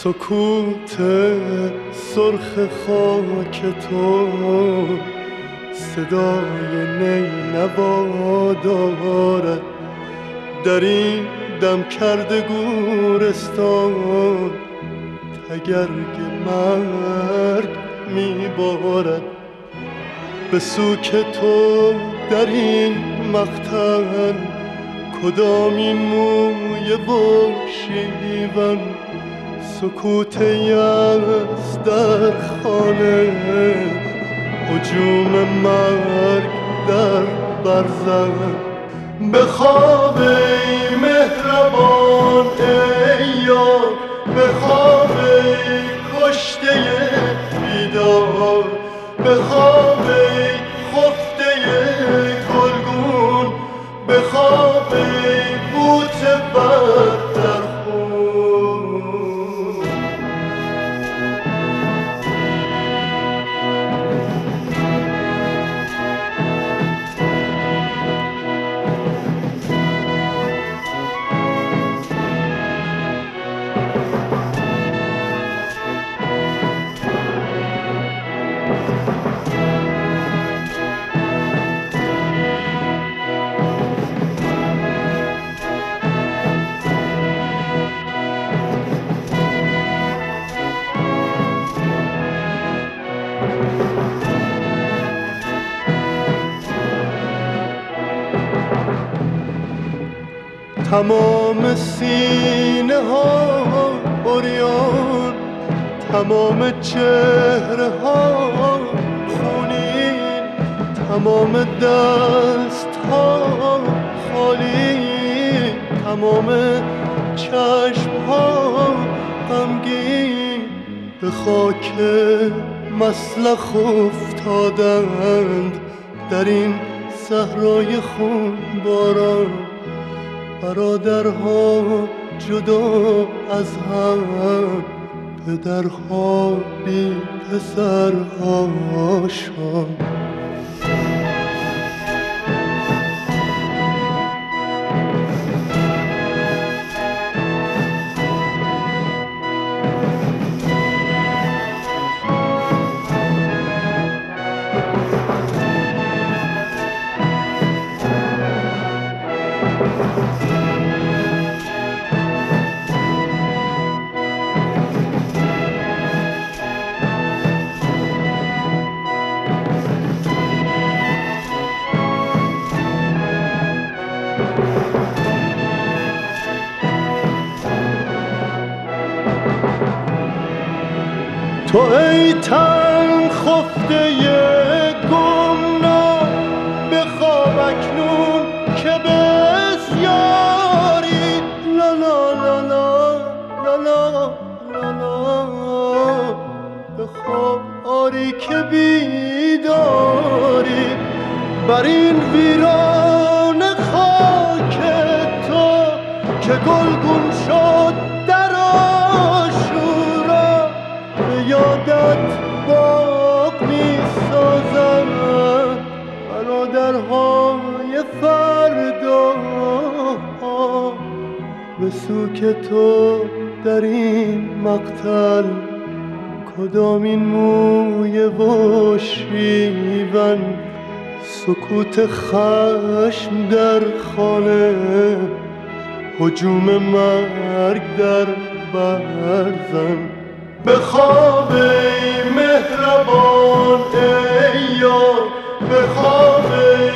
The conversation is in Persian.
سکوت سرخ خاک تو صدای نینوا دارد. در این دم کرده گورستان تگرگ مرگ میبارد. به سوک تو در این مقتل کدامین موی و شیون سکوت یأس در خانه هجوم مرگ در برزن. بخواب ای مهربان ای یار، بخواب ای کشته بیدار، بخواب ای خفته گلگون، بخواب ای بوت بر در خون. تمام سینه ها عریان، تمام چهره ها خونین، تمام دست ها خالی، تمام چشم ها غمگین. به خاک مسلخ افتادند در این صحرای خون باران. برادرها جدا از هم، پدرها بی پسرهاشان. تو ای تن خفته گمنام، بخواب اکنون که بسیاری. لا لا لا لا لا لا لا لا، بخواب آری که بیداری. بر این ویران خاک تو که گلگون شد در آشورا، به یادت باغ می سازند برادرهای فردا. به سوک تو در این مقتل کدامین موی و شیون سکوت خشم در خانه هجوم مرگ در برزن. بخواب ای مهربان ای یار، بخواب ای